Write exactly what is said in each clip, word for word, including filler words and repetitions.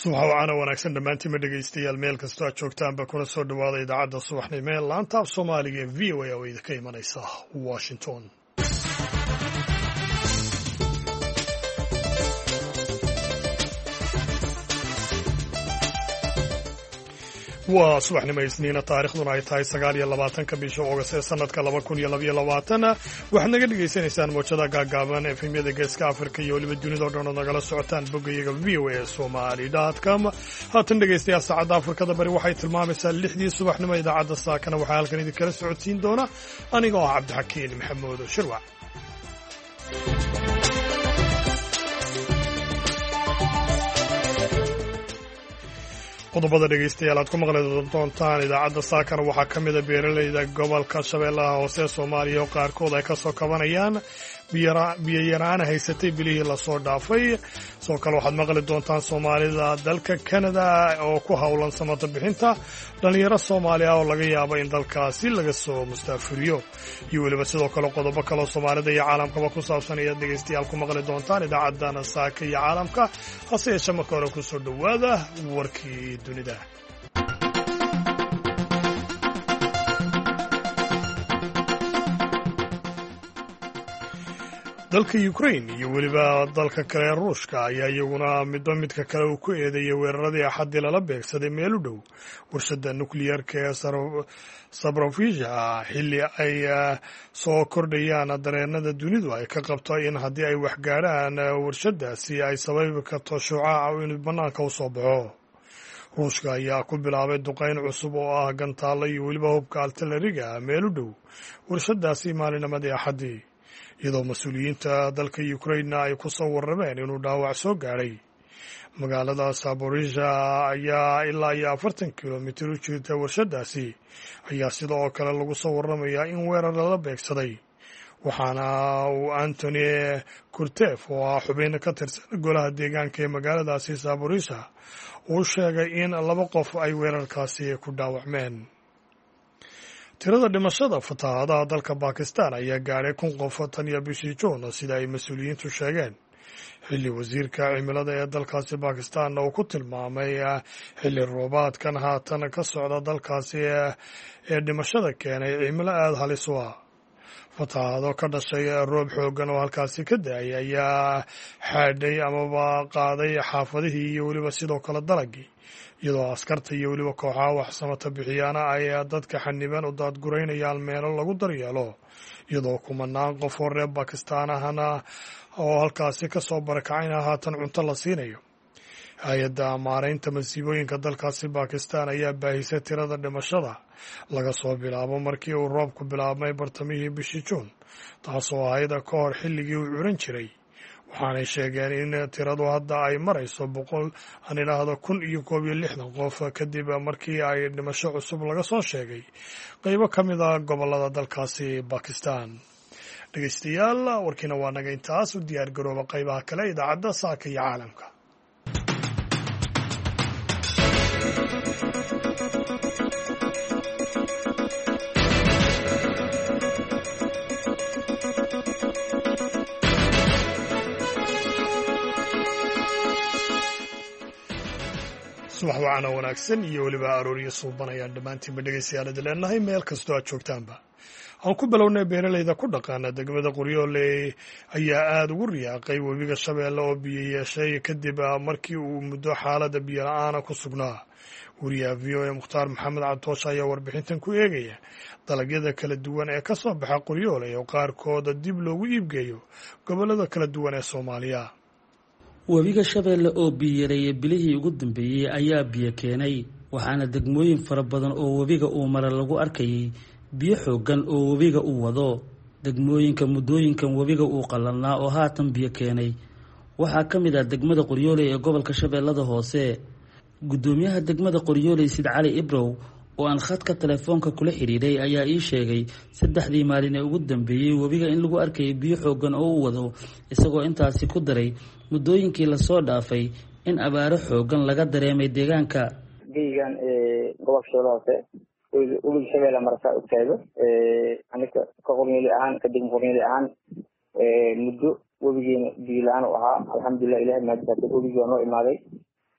subax wacana wanaagsan dhammaantiinma dhegaystayaal meel kastoo aad joogtaanba kuna soo dhawaada idaacadda subaxnimo ee laanta af soomaaliga ee v o a oo idinka imanaysa washington. waa subaxnimo isniina taarikhduna ay tahay sagaal iyo labaatanka bisha oogast ee sanadka laba kun iyo labaiyo labaatan waxaad naga dhagaysanaysaan mowjada gaagaaban efemyada geeska afrika iyo weliba dunidao dhan ood nagala socotaan boggayaga v o a somali com. haatan dhegaystayaal saacadda afrikada bari waxay tilmaamaysaa lixdii subaxnimo idaacadda saakana waxaa halkan idinkala socodsiin doona aniga oo ah cabdixakiin maxamuud shirwac. qodobada dhegaystayaal aad ku maqli doontaan idaacadda saakana waxaa ka mida beeralayda gobolka shabeellaha hoose soomaaliya oo qaarkood ay ka soo kabanayaan biyo-yaraana haysatay bilihii lasoo dhaafay. sidoo kale waxaad maqli doontaan soomaalida dalka kanada oo ku howlan samata bixinta dhallinyaro soomaali ah oo laga yaabo in dalkaasi laga soo mustaafuriyo iyo weliba sidoo kale qodobo kaleo soomaalida iyo caalamkaba ku saabsan ayaad dhegaystayaal ku maqli doontaan idaacaddana saaka iyo caalamka. hase yeeshee marka hore kusoo dhowaada warkii dunida. dalka ukrain iyo weliba dalka kale ee ruushka ayaa iyaguna midba midka kale uu ku eedeeyay weeraradii axaddii lala beegsaday meel u dhow warshadda nukliyarka ee sabrofisha xilli ay soo kordhayaan dareenada dunidu ay ka qabto in haddii ay waxgaadhaan warshaddaasi ay sababi karto shucaaca inuu bannaanka u soo baxo. ruushka ayaa ku bilaabay duqayn cusub oo ah gantaalo iyo weliba hubka altalariga meel u dhow warshaddaasi maalinimadii axaddii, iyadoo mas-uuliyiinta dalka ukrainna ay ku soo warrameen inuu dhaawac soo gaadhay. magaalada saborisha ayaa ilaa iyo afartan kilomitir u jirta warshaddaasi ayaa sida oo kale lagu soo warramayaa in weerar lala beegsaday, waxaana uu antony kurtef oo ah xubin ka tirsan golaha deegaanka ee magaaladaasi saborisha uu sheegay in laba qof ay weerarkaasi ku dhaawacmeen. tirada dhimashada fatahaadaha dalka bakistan ayaa gaadhay kun qof tan iyo bishii juun sida ay mas-uuliyiintu sheegeen, xilli wasiirka cimilada ee dalkaasi bakistanna uu ku tilmaamay xilli roobaadkan haatan ka socda dalkaasi ee dhimashada keenay cimilo aada halis u ah. fatahaado ka dhashay roob xooggan oo halkaasi ka da-ay ayaa xaadhay amaba qaaday xaafadihii iyo weliba sidoo kale dalagii, iyadoo askarta iyo weliba kooxaha wax samata bixiyaana ay dadka xaniban u daadguraynayaan meelo lagu daryeelo, iyadoo kumanaan qof oo reer bakistaan ahna oo halkaasi ka soo barakacayna haatan cunto la siinayo. hay-adda maaraynta masiibooyinka dalkaasi bakistan ayaa baahisay tirada dhimashada laga soo bilaabo markii uu roobku bilaabmay bartamihii bishii juun, taasoo ahayd ka hor xilligii uu curan jiray. waxaanay sheegeen in tiradu hadda ay marayso boqol aan idhaahdo kun iyo koob iyo lixdan qof kadib markii ay dhimasho cusub laga soo sheegay qaybo ka mid a gobolada dalkaasi bakistan. dhegaystayaal warkiina waa naga intaas. u diyaar garooba qaybaha kale idaacadda saaka iyo caalamka. subax wacana wanaagsan iyo weliba arooriyo suuban ayaan dhammaantiinba dhegaystayaal idin leenahay meel kastoo aad joogtaanba. aan ku bilownay beeralayda ku dhaqaana degmada qoryooley ayaa aada ugu riyaaqay webiga shabeelle oo biyo yeeshay kadib markii uu muddo xaalada biyo la-aana ku sugnaa. wariyaha v o a mukhtaar maxamed cabdoosh ayaa warbixintan ku eegaya dalagyada kala duwan ee ka soo baxa qoryooley oo qaarkooda dib loogu iibgeeyo gobollada kala duwan ee soomaaliya. webiga shabeelle oo biyo yareeyay bilihii ugu dambeeyey ayaa biyo keenay, waxaana degmooyin fara badan oo webiga uu mara lagu arkayay biyo xooggan oo webiga uu wado. degmooyinka muddooyinkan webiga uu qallalnaa oo haatan biyo keenay waxaa ka mid ah degmada qoryooley ee gobolka shabeellada hoose. guddoomiyaha degmada qoryooley sid cali ibrow oo aan khadka telefoonka kula xidhiidhay ayaa ii sheegay saddexdii maalin ee ugu dambeeyey webiga in lagu arkayay biyo xooggan oo u wado, isagoo intaasi ku daray muddooyinkii lasoo dhaafay in abaaro xooggan laga dareemay deegaanka. geygan gobolka shabeellaha hoose webiga shabeelle markaa ogtaado aniga ka qornyooley ahaan ka degma qornyooley ahaan muddo webigeena biyo la-aan u ahaa. alxamdulilah ilahay mahadsanid, webigii waa noo imaaday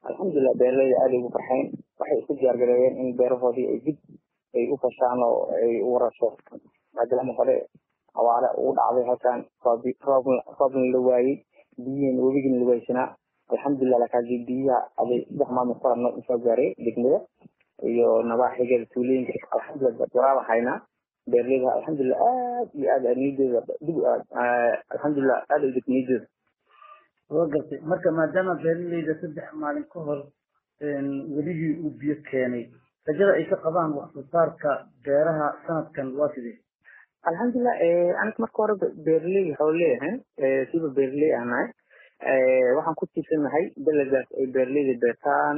alxamdulilah beeraleyda aada ugu farxeen waxay isku diyaargareeyeen in beerahoodii ay dib ay u fashaan oo ay u warasho maadaama hore awaare ugu dhacday halkan roob roobna la waayey biyihiina webigina la waaysanaa alxamdulilah lakaasi biyaha aday saddex maalmood ka horna usoo gaaray degmada iyo nabaaxigeeda tuulooyinka alxamdulilah waraaba haynaa beeraleyda alxamdulilah aad iyo aad niyadeeda dib alxamdulilah aada udeg niyadeeda waa gartay marka maadaama beeraleyda saddex maalin ka hor weligii uu biyo keenay rajada ay ka qabaan wax soo saarka beeraha sanadkan waa sidee alxamdulilah aniga marka hore beeraley waxaa leeyahay siba beeraley ahnahay waxaan ku tiirsanahay dalagaas ay beeraleyda beertaan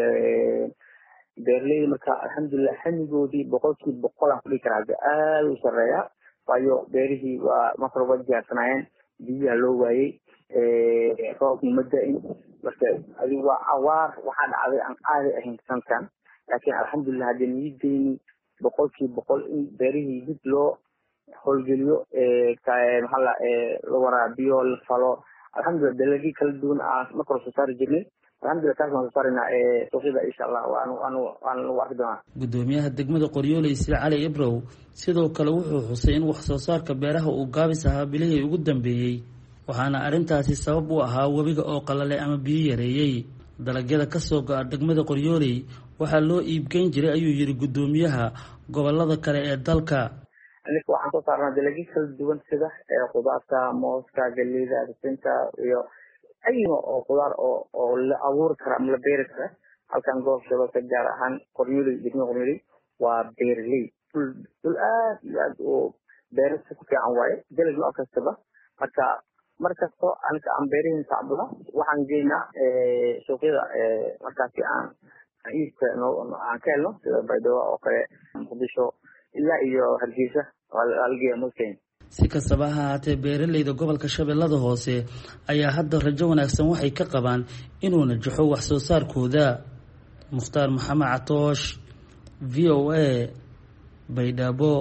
beeraleyda marka alxamdulilah xamigoodii boqolkiiba boqol aan kudhigi karaa aada u sareeya waayo beerihii waa marka waa diyaarsanaayeen biyaha loo waayey roobna ma da-in marka adigu waa awaar waxaa dhacday aan caadi ahayn sanadkan laakiin alxamdulilah haddii niyadeyni boqolkiiba boqol in beerihii dib loo howlgeliyo maxaa la la waraabiyo la falo alxamdulilah dalagii kala duwan aan marka hore soo saari jirnay alxamdulilah taas waan soo saarayna suuqyada insha allah waan waan waan lagu arki doonaa gudoomiyaha degmada qoryooley sida cali ibrow sidoo kale wuxuu xusay in wax soo saarka beeraha uu gaabis ahaa bilihii ugu dambeeyey waxaana arrintaasi sabab u ahaa webiga oo qalalay ama biyo yareeyey dalagyada kasoo go-a degmada qoryooley waxaa loo iibgeyn jiray ayuu yidhi gudoomiyaha gobolada kale ee dalka aniga waxaan soo saarnaa dalagyo kala duwan sida khudaarta mooska galeyda sisinta iyo ayno oo khudaar oo oo la abuuri kara ama la beeri kara halkan goob shabeelka gaar ahaan qoryooley degmada qoryooley waa beeraley dhul dhul aad iyo aad oo beerasa ku fiican waaye dalag nooc kastaba marka markasto aniga aan beerihiin tacbula waxaan geynaa suuqyada markaasi aan iibka aan ka helno sida baydhabo oo kale muqdisho ilaa iyo hargeysa algeya muslim si kastaba ha ahaatee beeraleyda gobolka shabeellada hoose ayaa hadda rajo wanaagsan waxay ka qabaan inuu najaxo wax soo saarkooda mukhtaar maxamed catoosh v o a baydhabo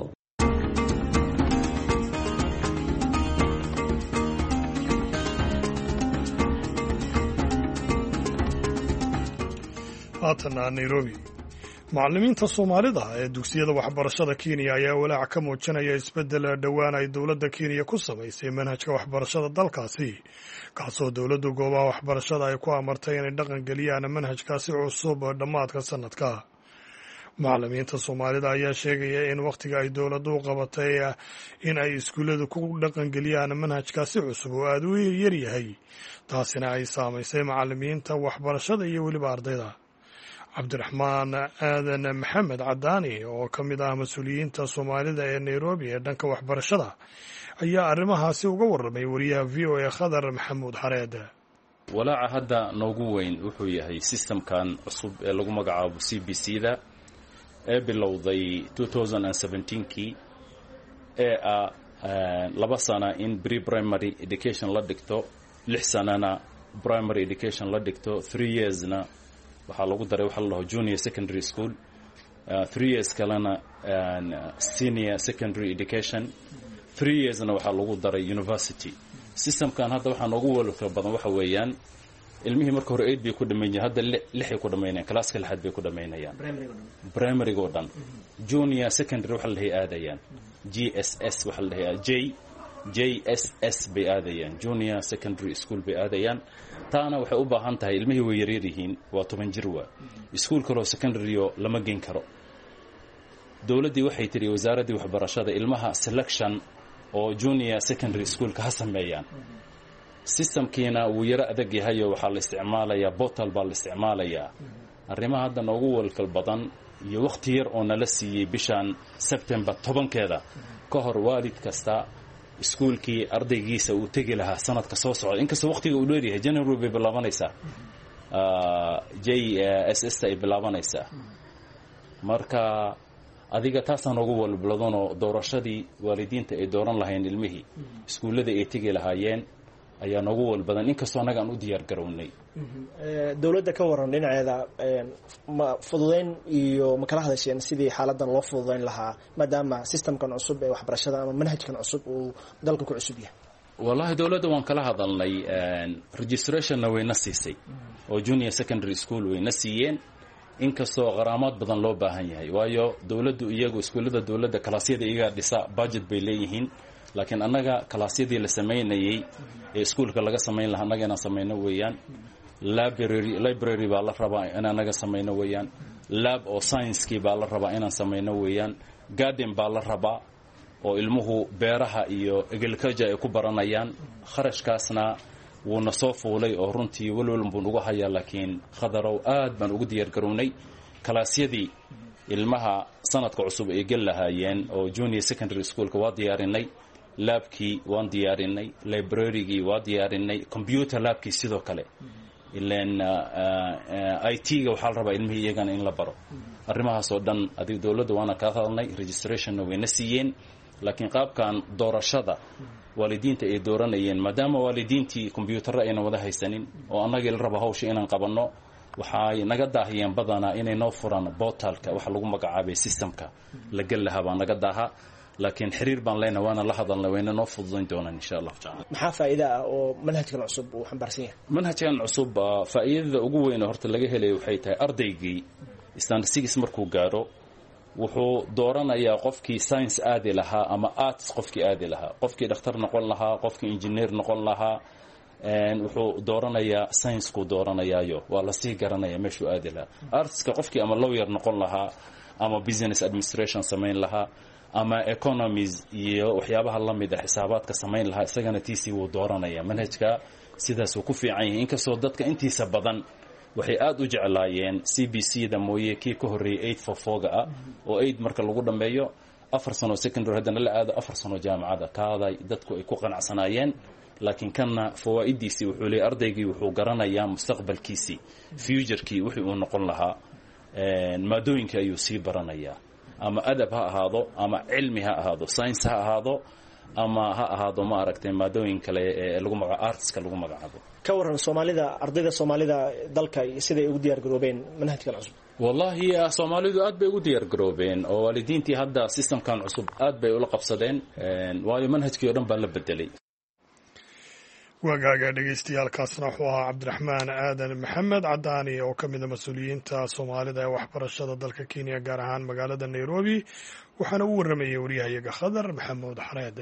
haatana nairobi macallimiinta soomaalida ee dugsiyada waxbarashada kenya ayaa walaac ka muujinaya isbeddel dhowaan ay dowladda kenya ku samaysay manhajka waxbarashada dalkaasi kaasoo dowladdu goobaha waxbarashada ay ku amartay inay dhaqan geliyaan manhajkaasi cusub dhammaadka sanadka macallimiinta soomaalida ayaa sheegaya in wakhtiga ay dowladdu u qabatay in ay iskuulladu ku dhaqangeliyaan manhajkaasi cusub oo aada u yaryahay taasina ay saamaysay macallimiinta waxbarashada iyo weliba ardayda cabdiraxmaan aadan maxamed cadaani oo ka mid ah mas-uuliyiinta soomaalida ee nairobi ee dhanka waxbarashada ayaa arrimahaasi uga warramay wariyaha v o a khadar maxamuud xareed walaaca hadda noogu weyn wuxuu yahay sistamkan cusub ee lagu magacaabo c b c da ee bilowday kii ee ah laba sana in pre primary education la dhigto lix sanana primary education la dhigto three yearsna waxaa lagu daray waxa la dhaho junior secondary school uh, three years kalena uh, senior secondary education three yearsna waxaa lagu daray university systemkan hadda waxaa noogu walka badan waxa weeyaan ilmihii marka hore eight bay ku dhameeyeen hadda lix ay ku dhameeyeen classka lixaad bay ku dhameeyeen primary go dhan junior secondary waxa la aadayaan G S S waxa la J J S S bay aadayaan junior secondary school bay aadayaan taana waxay u baahan tahay ilmihii way yaryar yihiin waa toban jir waa iskuul kale oo secondary oo lama geyn karo dawladdii waxay tiri wasaaradii waxbarashada ilmaha selection oo junior secondary school ka sameeyaan systemkiina wuu yara adag yahay oo waxaa la isticmaalayaa portal baa la isticmaalayaa arrimaha hadda noogu walkal badan iyo waqti yar oo nala siiyey bishan September tobankeeda ka hor waalid kasta iskuulkii ardaygiisa uu tegi lahaa sanadka soo socda inkastoo waqtiga uu dheeryahay January bay bilaabanaysaa J S S ay bilaabanaysaa marka adiga taasaan ugu walbladano doorashadii waalidiinta ay dooran lahayn ilmihii iskuullada ay tegi lahaayeen ayaa noogu walbadan inkastoo anaga aan u diyaar garownay dawladda ka waran dhinaceeda ma fududeyn iyo ma kala hadasheen sidii xaaladan loo fududeyn lahaa maadaama systemkan cusub ee waxbarashada ama manhajkan cusub uu dalka ku cusub yahay wallahi dawladda waan kala hadalnay registrationna wayna siisay oo junior secondary school wayna siiyeen inkastoo qaraamaad badan loo baahan yahay waayo dawladdu iyagu iskuullada dawladda kalaasyada iyaga dhisa budget bay leeyihiin laakiin annaga kalaasyadii la samaynayay ee iskuulka laga samayn lahaa annaga inaan samayno weeyaan library library baa la rabaa in annaga samayno weeyaan lab oo science-kii baa la rabaa inaan samayno weeyaan garden baa la rabaa oo ilmuhu beeraha iyo agriculture ay ku baranayaan kharashkaasna wuuna soo fuulay oo runtii walwalban buu ugu hayaa laakiin khadarow aad baan ugu diyaar garownay kalaasyadii ilmaha sanadka cusub ay gal lahaayeen oo junior secondary schoolka waa diyaarinay labkii waan diyaarinay librarygii waa diyaarinay computer labkii sidoo kale ilaan I T-ga waxaa la rabaa ilmihii iyagana in la baro arrimahaas oo dhan adiga dawladda waana ka hadalnay registrationna wayna siiyeen laakiin qaabkan doorashada waalidiinta ay dooranayeen maadaama waalidiintii kombiyuutarra ayna wada haysanin oo annagii la raba hawsha inaan qabanno waxay naga daahiyeen badanaa inay noo furaan portalka waxa lagu magacaabay systemka la gal lahaa baa naga daaha laakiin xiriir baan leenahay waana la hadalnay wayna noo fududayn doonaan insha Allah taala maxaa faa'iido ah oo manhajkan cusub uu xambaarsan yahay manhajkan cusub faa'iidada ugu weyn horta laga helay waxay tahay ardaygii standard six markuu gaaro wuxuu dooranayaa qofkii science aadi lahaa ama arts qofkii aadi lahaa qofkii dhakhtar noqon lahaa qofkii engineer noqon lahaa wuxuu dooranayaa science-ku dooranayaayo waa la sii garanaya meeshuu aadi lahaa artska qofkii ama lawyer noqon lahaa ama business administration samayn lahaa ama economies iyo waxyaabaha la mid ah xisaabaadka samayn lahaa isagana tiisii wuu dooranaya manhajka sidaasuu ku fiican yahay inkastoo dadka intiisa badan waxay aad u jeclaayeen C B C-da mooye kii ka horreeyay eight four four-ga ah oo eight marka lagu dhammeeyo afar sano secondary haddana la aado afar sano jaamacada kaaday dadku ay ku qanacsanaayeen laakiin kanna fawaa'idiisii wuxuu leeyahay ardaygii wuxuu garanayaa mustaqbalkiisii future-kii wixii uu noqon lahaa maadooyinka ayuu sii baranayaa ama adab ha ahaado ama cilmi ha ahaado science ha ahaado ama ha ahaado ma aragtay maadooyin kale ee lagu magacaabo artska lagu magacaabo ka waran Soomaalida ardayda Soomaalida dalka siday ugu diyaar garoobeen manhajkan cusub wallahi Soomaalidu aad bay ugu diyaar garoobeen oo waalidiintii hadda systemkan cusub aad bay ula qabsadeen waayo manhajkii oo dhan baa la bedelay wagaaga dhegeystayaaalkaasna wuxuu ahaa cabdiraxmaan aadan maxamed cadaani oo ka mid a mas-uuliyiinta soomaalida ee waxbarashada dalka kenya gaar ahaan magaalada nairobi waxaana u warramayay waryahayaga khadar maxamuud xareed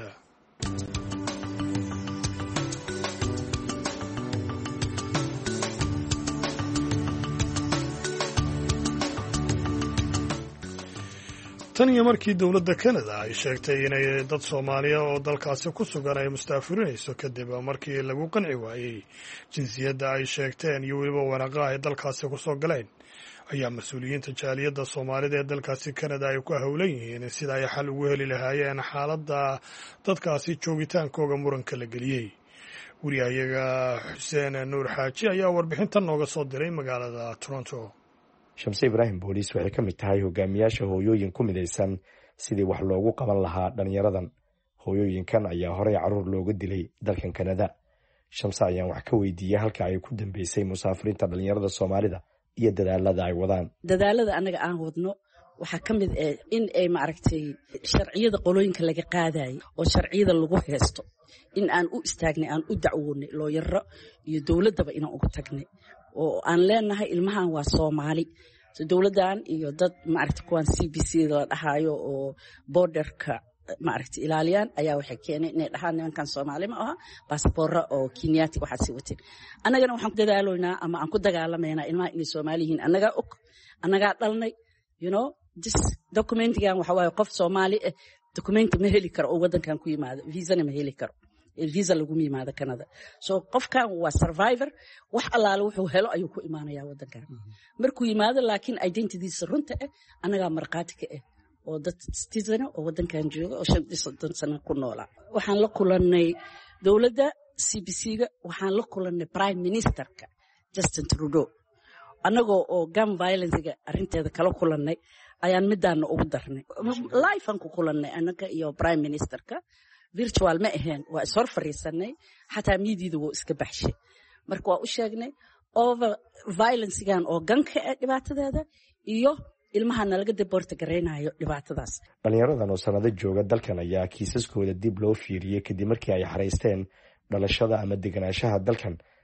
tan iyo markii dowladda Canada ay sheegtay inay dad Soomaaliya oo dalkaasi ku sugan ay mustaafirinayso kadib markii lagu qanci waayay jinsiyadda ay sheegteen iyo weliba waraaqaha ay dalkaasi ku soo galeen ayaa mas-uuliyiinta jaaliyadda Soomaalida ee dalkaasi Canada ay ku howlan yihiin sida ay xal ugu heli lahaayeen xaaladda dadkaasi joogitaankooga muranka la geliyey wariyahayaga Xuseen Nuur Xaaji ayaa warbixintan nooga soo diray magaalada Toronto Shamsi Ibrahim Booliis waxay ka mid tahay hogaamiyaasha hooyooyin ku midaysan sidii wax loogu qaban lahaa dhalinyaradan hooyooyinkan ayaa horey caruur looga dilay dalkan Canada Shamsi ayaan wax ka weydiiyay halka ay ku dambeysay musaafiriinta dhalinyarada Soomaalida iyo dadaalada ay wadaan dadaalada anaga aan wadno waxa ka mid ah in ay ma aragtay sharciyada qolooyinka laga qaadayo oo sharciyada lagu heesto in aan u istaagnay aan u dacwoonay looyaro iyo dawladaba inaan ugu tagnay oo aan leenahay ilmahan waa Soomaali so dawladan iyo dad ma aragtay kuwan C B C la dhahayo oo borderka ma aragtay ilaaliyaan ayaa waxay keenay inay dhahaan nimankan Soomaali ma aha passport oo Kenyaati waxa si wateen anagana waxaan ku dadaaloynaa ama aan ku dagaalameynaa ilmaha inay Soomaali yihiin anaga og anaga dhalnay you know this documentigan waxa waaye qof Soomaali ah document ma heli karo oo wadankan ku yimaado visa ma heli karo visa lagu yimaado Canada so qofkan waa survivor wax allaale wuxuu helo ayuu ku imaanayaa wadankan markuu yimaado laakiin identity-diisa runta ah anaga marqaati ka ah oo dad citizen oo wadankan jooga oo shan iyo soddon sano ku noolaa waxaan la kulanay dawladda C B C-ga waxaan la kulanay prime ministerka Justin Trudeau anagoo oo gun violence-ga arinteeda kala kulanay ayaan midaan ugu darnay live aan ku kulanay anaga iyo prime ministerka virtual ma ahayn waa is hor fariisanay xataa miidiida wuu iska baxshay marka waa u sheegnay over violence-gan oo ganka ah dhibaatadeeda iyo ilmaha laga deporta gareynayo dhibaatadaas dhalinyaradan oo sanado jooga dalkan ayaa kiisaskooda dib loo fiiriyay kadib markii ay xareysteen dhalashada ama deganaanshaha dalkan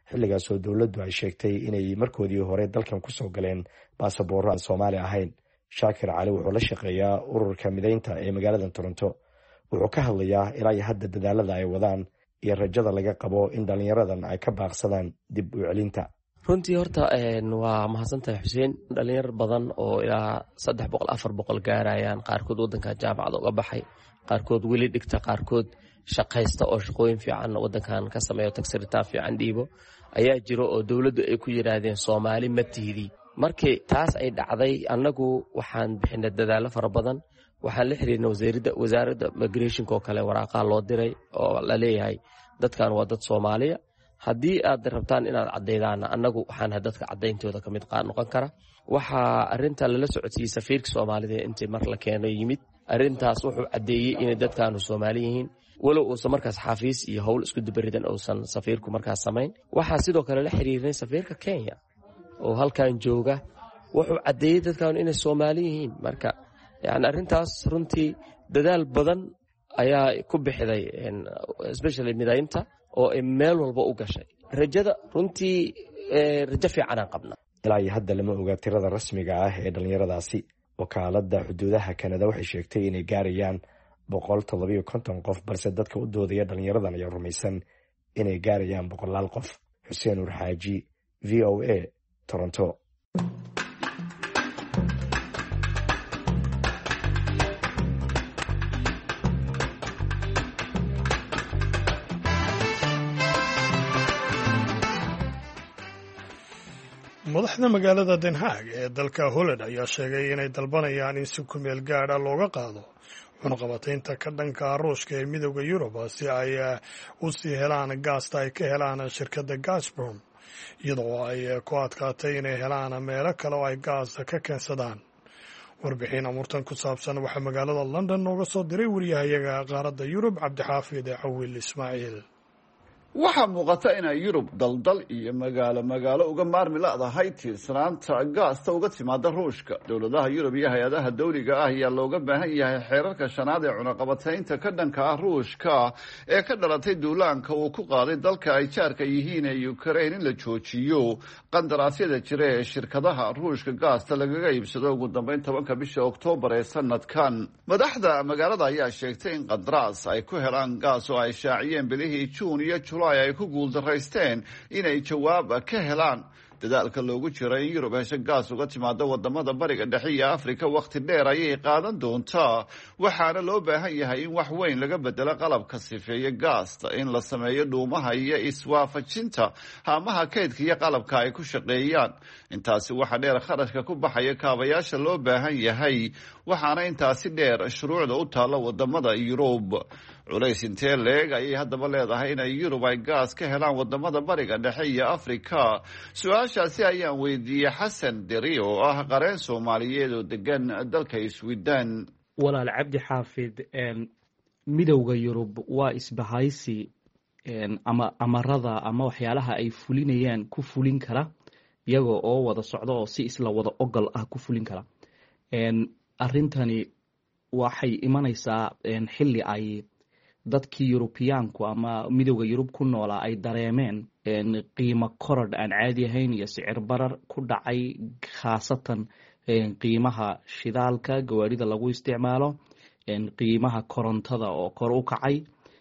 xilligaas oo dowladdu ay sheegtay inay markoodii hore dalkan kusoo galeen baasaboorro aan soomaali ahayn. shaakir cali wuxuu la shaqeeyaa ururka mideynta ee magaalada toronto. wuxuu ka hadlayaa ilaa iyo hadda dadaalada ay wadaan iyo rajada laga qabo in dhalinyaradan ay ka baaqsadaan dib u celinta. runtii horta waa mahadsantahay xuseen. dhalinyar badan oo ilaa saddex boqol afar boqol gaarayaan, qaarkood wadanka jaamacada uga baxay, qaarkood weli dhigta, qaarkood shaqaysta oo shaqooyin fiican wadankan ka sameeyo, tagsiritaan fiican dhiibo ayaa jiro oo dowladdu ay ku yiraahdeen Soomaali ma tiidi. markii taas ay dhacday annagu waxaan bixinay dadaalo fara badan. waxaan la xiriirnay wasaaradda wasaaradda migration oo kale waraaqa loo diray oo la leeyahay dadkan waa dad Soomaaliya, haddii aad rabtaan inaad cadeydaan annagu waxaan dadka cadeyntooda ka mid qaan noqon kara. waxaa arinta lala socodsiiyay safiirka Soomaalida intii mar la keenay yimid. arintaas wuxuu cadeeyay in dadkaanu Soomaali yihiin walow uusan markaas xafiis iyo howl isku dubaridan uusan safiirku markaas samayn. waxaa sidoo kale la xiriirnay safiirka Kenya oo halkan jooga, wuxuu cadeeyay dadkaanu inay Soomaali yihiin. marka yani arintaas runtii dadaal badan ayaa ku bixday especially midaynta oo meel walba u gashay. rajada runtii rajo fiican aan qabnaa. ilaa iyo hadda lama oga tirada rasmiga ah ee dhalinyaradaasi. wakaaladda xuduudaha Kanada waxay sheegtay inay gaarayaan boqol toddobiyo konton qof, balse dadka u doodaya dhalinyaradan ayaa rumaysan inay gaarayaan boqolaal qof. xuseen nur xaaji, v o a, Toronto. madaxda magaalada Den Haag ee dalka Holland ayaa sheegay inay dalbanayaan in si ku meel gaar ah looga qaado cunaqabataynta ka dhanka Ruushka ee midowda Yurub si ay u sii helaan gaasta ay ka helaan shirkadda Gazprom, iyadoo ay ku adkaatay inay helaan meelo kale oo ay gaasta ka keensadaan. warbixin amurtan ku saabsan waxaa magaalada London nooga soo diray wariyahayaga qaaradda Yurub Cabdixaafid Cawil Ismaaciil. waxaa muuqata inay Yurub daldal iyo magaalo magaalo uga maarmi la'dahay tiirsanaanta gaasta uga timaada Ruushka. dowladaha Yurub iyo hay-adaha dawliga ah ayaa looga baahan yahay xeerarka shanaad ee cunaqabataynta ka dhanka ah Ruushka ee ka dhalatay duulaanka uu ku qaaday dalka ay jaarka yihiin ee Ukraine in la joojiyo qandaraasyada jira ee shirkadaha Ruushka gaasta lagaga iibsado ugu dambeyn tobanka bisha Oktoobar ee sanadkan. madaxda magaalada ayaa sheegtay in qandaraas ay ku helaan gaas oo ay shaaciyeen bilihii Juun iyo ay ku guuldaraysteen inay jawaab ka helaan. dadaalka loogu jiro in Yurub hesho gaas uga timaada wadamada bariga dhexe iyo Afrika waqti dheer ayay qaadan doontaa, waxaana loo baahan yahay in wax weyn laga bedelo qalabka sifeeya gaasta, in la sameeyo dhuumaha iyo iswaafajinta haamaha kaydka iyo qalabka ay ku shaqeeyaan. intaasi waxa dheer kharashka ku baxaya kaabayaasha loo baahan yahay, waxaana intaasi dheer shuruucda u taalla wadamada Yurub. culays intee leeg ayay haddaba leedahay inay Yurub ay gaas ka helaan wadamada bariga dhexe iyo Afrika? su-aashaasi ayaan weydiiyey xasan deri oo ah qareen Soomaaliyeed oo degan dalka Sweden. walaal Cabdi Xaafid, midowda Yurub waa isbahaysi ama amarada ama waxyaalaha ay fulinayaan ku fulin kara iyagoo oo wada socdo oo si isla wada ogol ah ku fulin kara. arrintani waxay imanaysaa xilli ay dadkii Yurubiyaanku ama midowda Yurub ku noolaa ay dareemeen qiimo korodh aan caadi ahayn iyo sicir barar ku dhacay, khaasatan qiimaha shidaalka gawaarida lagu isticmaalo, qiimaha korontada oo kor u kacay,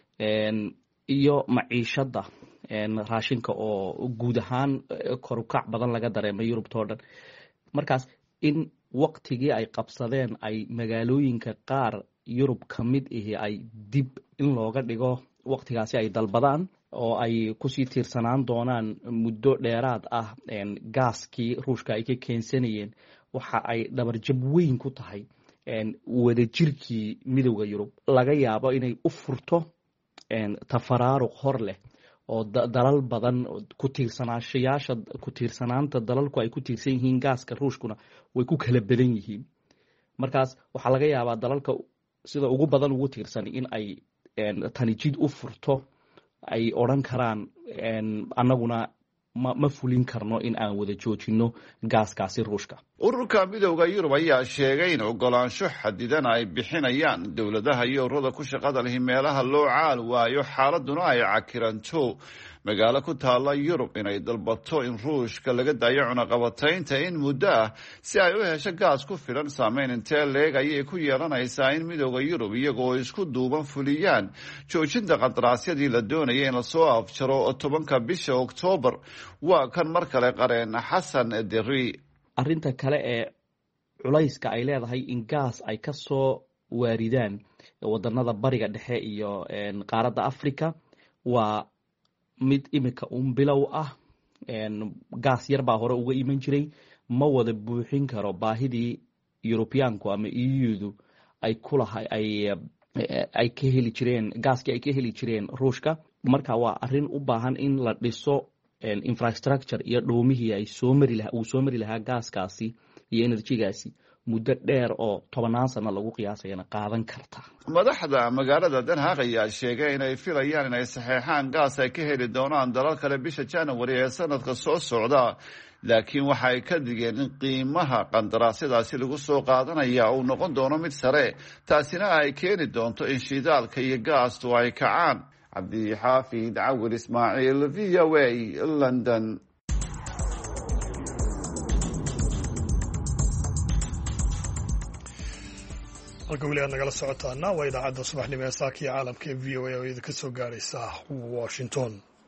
iyo maciishada raashinka oo guud ahaan kor u kac badan laga dareemay Yurubtoo dhan. markaas in waqtigii ay qabsadeen ay magaalooyinka qaar Yurub ka mid ihi ay dib in looga dhigo waqtigaasi ay dalbadaan oo ay kusii tiirsanaan doonaan muddo dheeraad ah gaaskii Ruushka ay ka keensanayeen, waxa ay dhabarjab weyn ku tahay wadajirkii midowda Yurub. laga yaabo inay u furto tafaraaruq hor leh oo dalal badan ku tiirsanaashayaasha ku tiirsanaanta dalalku ay ku tiirsan yihiin gaaska Ruushkuna way ku kala badan yihiin. markaas waxaa laga yaabaa dalalka sida ugu badan ugu tiirsan in ay tani jid u furto, ay odhan karaan annaguna ma ma fulin karno in aan wada joojino gaaskaasi Ruushka. ururka midowda Yurub ayaa sheegay in ogolaansho xadidan ay bixinayaan dowladaha iyo ururada ku shaqada leh meelaha loo caal waayo xaaladuna ay cakiranto. magaalo ku taala yurub inay dalbato in ruushka laga daayo cunaqabataynta in muddo ah si ay u hesho gaas ku filan. saameyn intee leeg ayay ku yeelanaysaa in midooda yurub iyagoo isku duuban fuliyaan joojinta qandaraasyadii la doonayay in lasoo afjaro tobanka bisha oktoobar? waa kan mar kale qareen xasan deri. arrinta kale ee culayska ay leedahay in gaas ay ka soo waaridaan wadanada bariga dhexe iyo qaaradda africa waa mid imika un bilow ah. gaas yar baa hore uga iman jiray, ma wada buuxin karo baahidii yurubiyaanku ama e u-du ay kulahay ay ay ka heli jireen gaaskii ay ka heli jireen ruushka. marka waa arrin u baahan in la dhiso infrastructure iyo dhoomihii ay soo mari lahaa uu soo mari lahaa gaaskaasi iyo enerjigaasi muddo dheer oo tobanaan sano lagu qiyaasayana qaadan karta. madaxda magaalada Den Haag ayaa sheegay inay filayaan inay saxeexaan gaas ay ka heli doonaan dalal kale bisha January ee sanadka soo socda, laakiin waxa ay ka digeen in qiimaha qandaraasyadaasi lagu soo qaadanaya uu noqon doono mid sare, taasina ay keeni doonto in shidaalka iyo gaastu ay kacaan. cabdixaafid cawir ismaaciil, v o a, London. halka weli aad nagala socotaana waa idaacadda subaxnimo ee saaka iyo caalamka ee v o a oo idinka soo gaaraysa Washington.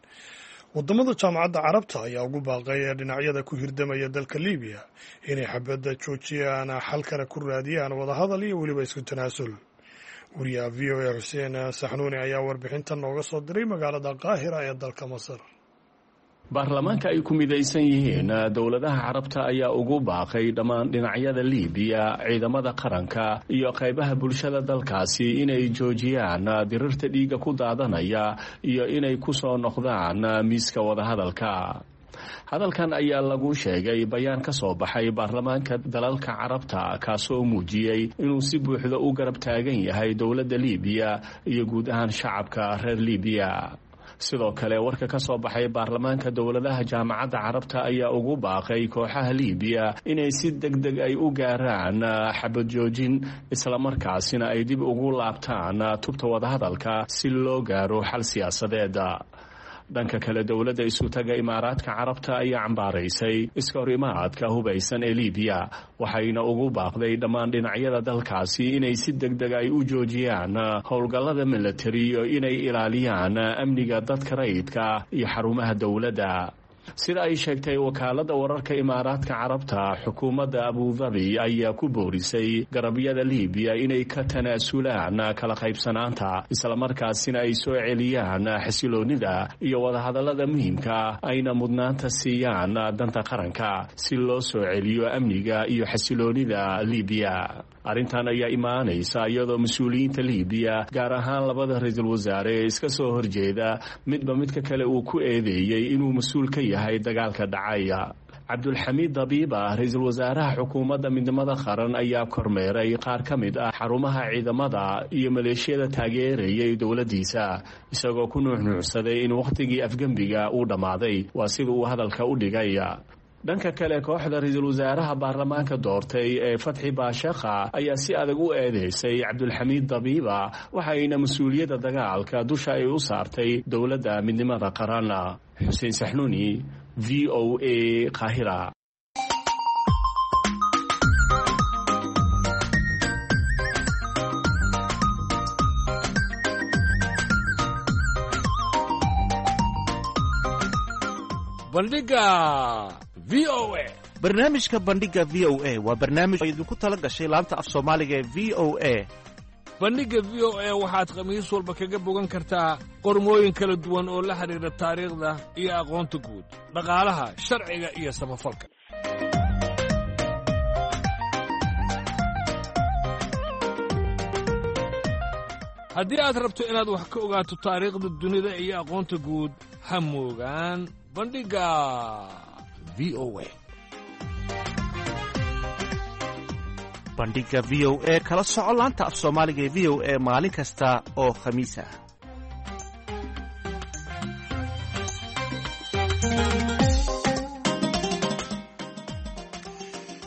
wadamada jaamacadda carabta ayaa ugu baaqay dhinacyada ku hirdamaya dalka Liibiya inay xabadda joojiyaan, xal kale ku raadiyaan wadahadal iyo weliba isku tanaasul. wariyaha v o a Xuseen Saxnuuni ayaa warbixintan nooga soo diray magaalada Qaahira ee dalka Masar. baarlamaanka ay ku midaysan yihiin dowladaha carabta ayaa ugu baaqay dhammaan dhinacyada Liibiya, ciidamada qaranka iyo qaybaha bulshada dalkaasi inay joojiyaan dirirta dhiiga ku daadanaya iyo inay ku soo noqdaan miiska wadahadalka. hadalkan ayaa lagu sheegay bayaan ka soo baxay baarlamaanka dalalka carabta, kaasoo muujiyey inuu si buuxda u garab taagan yahay dowladda Liibiya iyo guud ahaan shacabka reer Liibiya. sidoo kale warka ka soo baxay baarlamaanka dowladaha jaamacadda carabta ayaa ugu baaqay kooxaha Liibiya inay si degdeg ay u gaaraan xabad joojin, isla markaasina ay dib ugu laabtaan tubta wadahadalka si loo gaaro xal siyaasadeed. dhanka kale dowladda isutaga imaaraadka carabta ayaa cambaaraysay iska hor imaadka hubaysan ee Liibiya, waxayna ugu baaqday dhammaan dhinacyada dalkaasi inay si degdeg ay u joojiyaan howlgallada military iyo inay ilaaliyaan amniga dadka rayidka iyo xarumaha dowladda. sida ay sheegtay wakaaladda wararka imaaraadka carabta, xukuumadda Abu Dhabi ayaa ku boorisay garabyada Liibiya inay ka tanaasulaan kala qaybsanaanta, isla markaasina ay soo celiyaan xasiloonida iyo wadahadallada muhiimka, ayna mudnaanta siiyaan danta qaranka si loo soo celiyo amniga iyo xasiloonida Liibiya. arrintan ayaa imaanaysa iyadoo mas-uuliyiinta Liibiya, gaar ahaan labada ra-iisul wasaare ee iska soo horjeeda, midba midka kale uu ku eedeeyey inuu mas-uul ka yahay dagaalka dhacaya. cabdulxamiid dabiiba, ra-iisul wasaaraha xukuumadda midnimada qaran, ayaa kormeeray qaar ka mid ah xarumaha ciidamada iyo maleeshiyada taageerayay dowladdiisa, isagoo ku nuuxnuucsaday in wakhtigii afgembiga uu dhammaaday. waa sida uu hadalka u dhigay. dhanka kale kooxda ra-iisul wasaaraha baarlamaanka doortay ee Fatxi Baashakha ayaa si adag u eedeysay cabdulxamiid dabiiba, waxayna mas-uuliyadda dagaalka dusha ay u saartay dowladda midnimada qaran. Xuseen Saxnuuni, v o a, Qaahira. bandhiga v o a. barnaamijka bandhiga v o a waa barnaamij oo idinku tala gashay laanta af soomaaliga ee v o a. bandhigga v o a waxaad khamiis walba kaga bogan kartaa qormooyin kala duwan oo la xidhiidha taariikhda iyo aqoonta guud, dhaqaalaha, sharciga iyo samafalka. haddii aad rabto inaad wax ka ogaato taariikhda dunida iyo aqoonta guud, ha moogaan bandhigga v o a. bandhigga v o a kala soco laanta af soomaaliga ee v o a maalin kasta oo khamiis ah.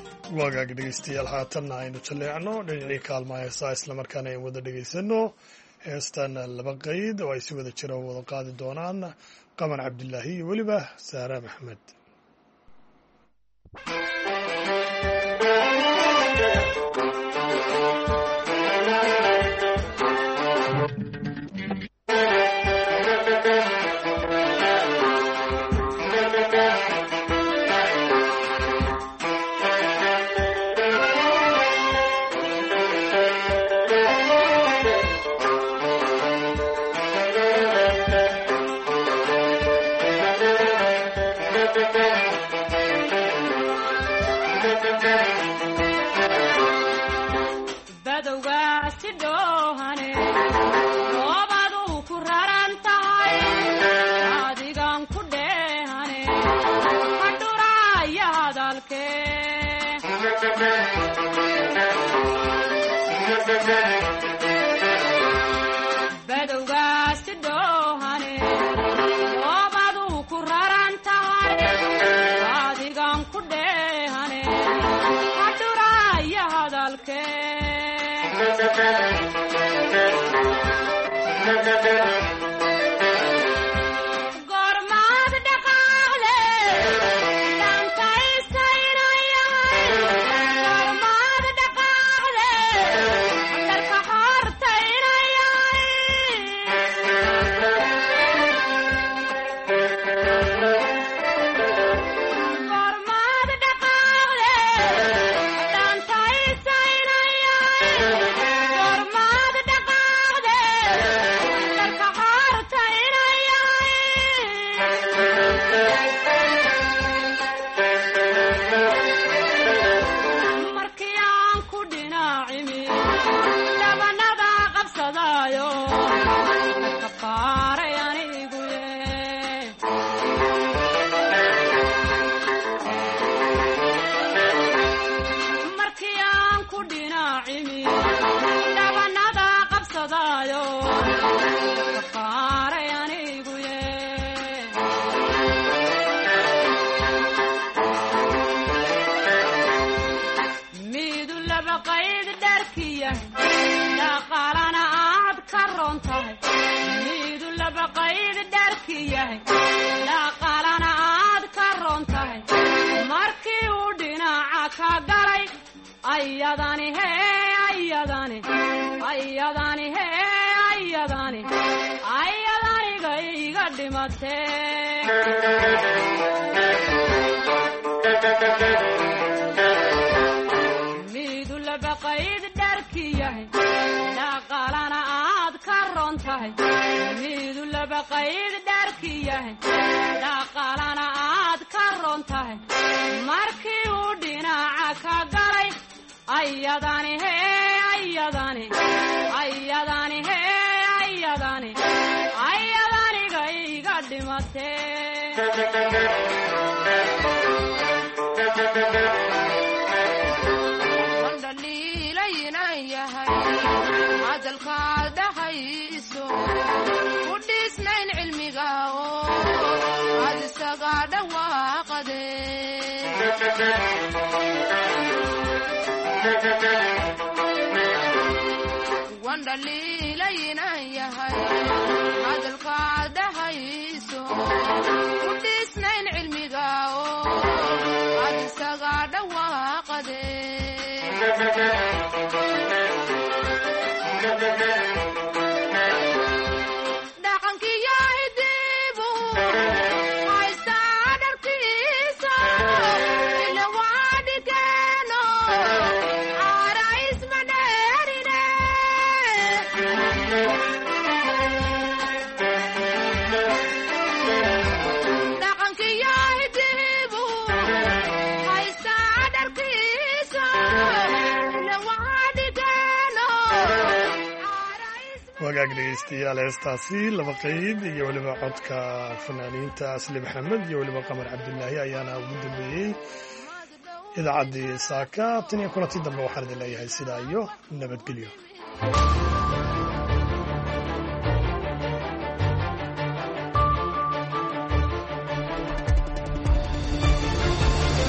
waagaag dhegeystayaal, haatanna aynu jaleecno dhinacii kaalmaha heesaa, islamarkaana aynu wada dhegaysano heestan laba qayd oo ay si wada jira wada qaadi doonaan qamar cabdilaahi iyo weliba saara maxmed. wagaag dhegeystayaal heestaasi laba qayd iyo weliba codka fanaaniinta asli maxamed iyo weliba qamar cabdilaahi ayaana ugu dambeeyey idaacaddii saaka tan iyo kulantii dambe waxaan idin leeyahay sidaa iyo nabadgelyo.